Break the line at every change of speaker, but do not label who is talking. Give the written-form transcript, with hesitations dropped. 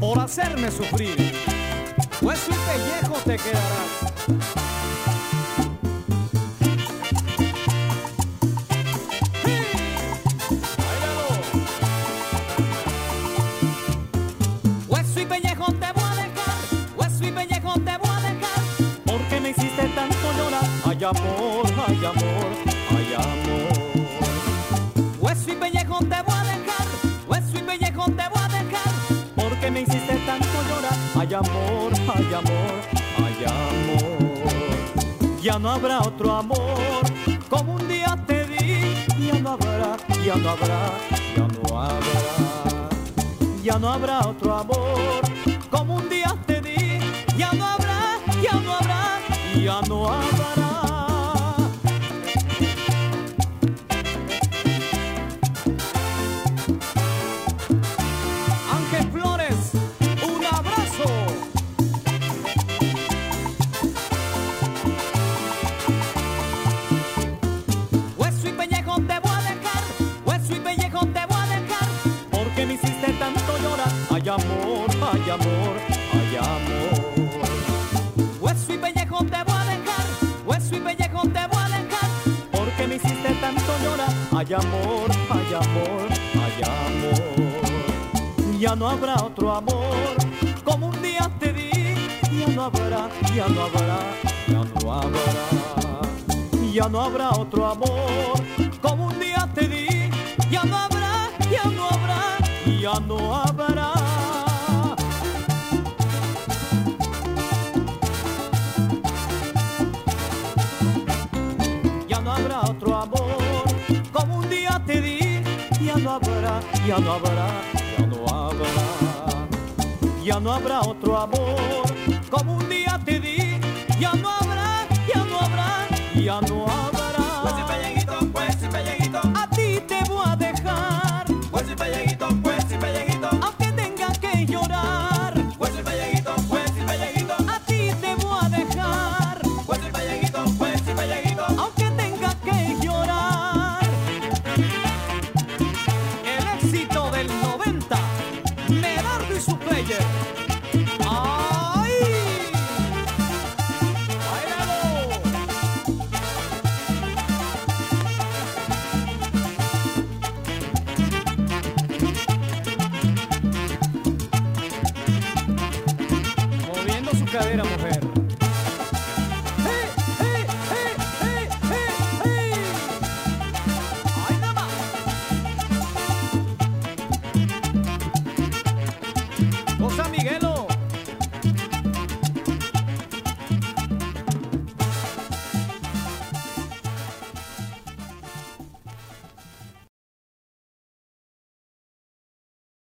por hacerme sufrir. Hueso y pellejo te quedarás. Hueso y pellejo te voy a dejar, hueso y pellejo te voy a dejar, porque me hiciste tanto llorar. Ay amor, ay amor, ay amor. Hueso y pellejo te voy a dejar, hueso y pellejo te voy a dejar, porque me hiciste tanto llorar. Ay amor, ay amor, ay amor. Ya no habrá otro amor como un día te di. Ya no habrá, ya no habrá, ya no habrá. Ya no habrá otro amor como un día te di. Ya no habrá, ya no habrá, ya no habrá. Ángel Flores, un abrazo. Hueso y pellejo te voy a dejar, hueso y pellejo te voy a dejar, porque me hiciste tanto llorar. Ay amor, ay amor, ay amor. Hueso y pellejo te voy a dejar, hueso y pellejo te voy a dejar, porque me hiciste tanto llorar. Ay amor, ay amor, ay amor. Ya no habrá otro amor como un día te di. Ya no habrá, ya no habrá, ya no habrá. Ya no habrá otro amor como un día te di. Ya no habrá, ya no habrá, ya no habrá. Ya no habrá otro amor como un día te di. Ya no habrá, ya no habrá, ya no habrá. Ya no habrá otro amor como un día te di. Ya no habrá, ya no habrá, ya no habrá.
Hueso y pelleguito, hueso y pelleguito,
A ti te voy a dejar,
hueso y pelleguito, hueso y pelleguito,
aunque tenga que llorar.
hueso y pelleguito, hueso y pelleguito,
A ti te voy a dejar,
hueso y pelleguito, hueso y pelleguito.
aunque tenga que llorar. El éxito del 90, Medardo y su player. ¡Ay! ¡Báilalo! Moviendo su cadera, mujer. ¡Hey, hey, hey, hey, hey, hey! ¡Ay, nada más! Cosa Miguelo.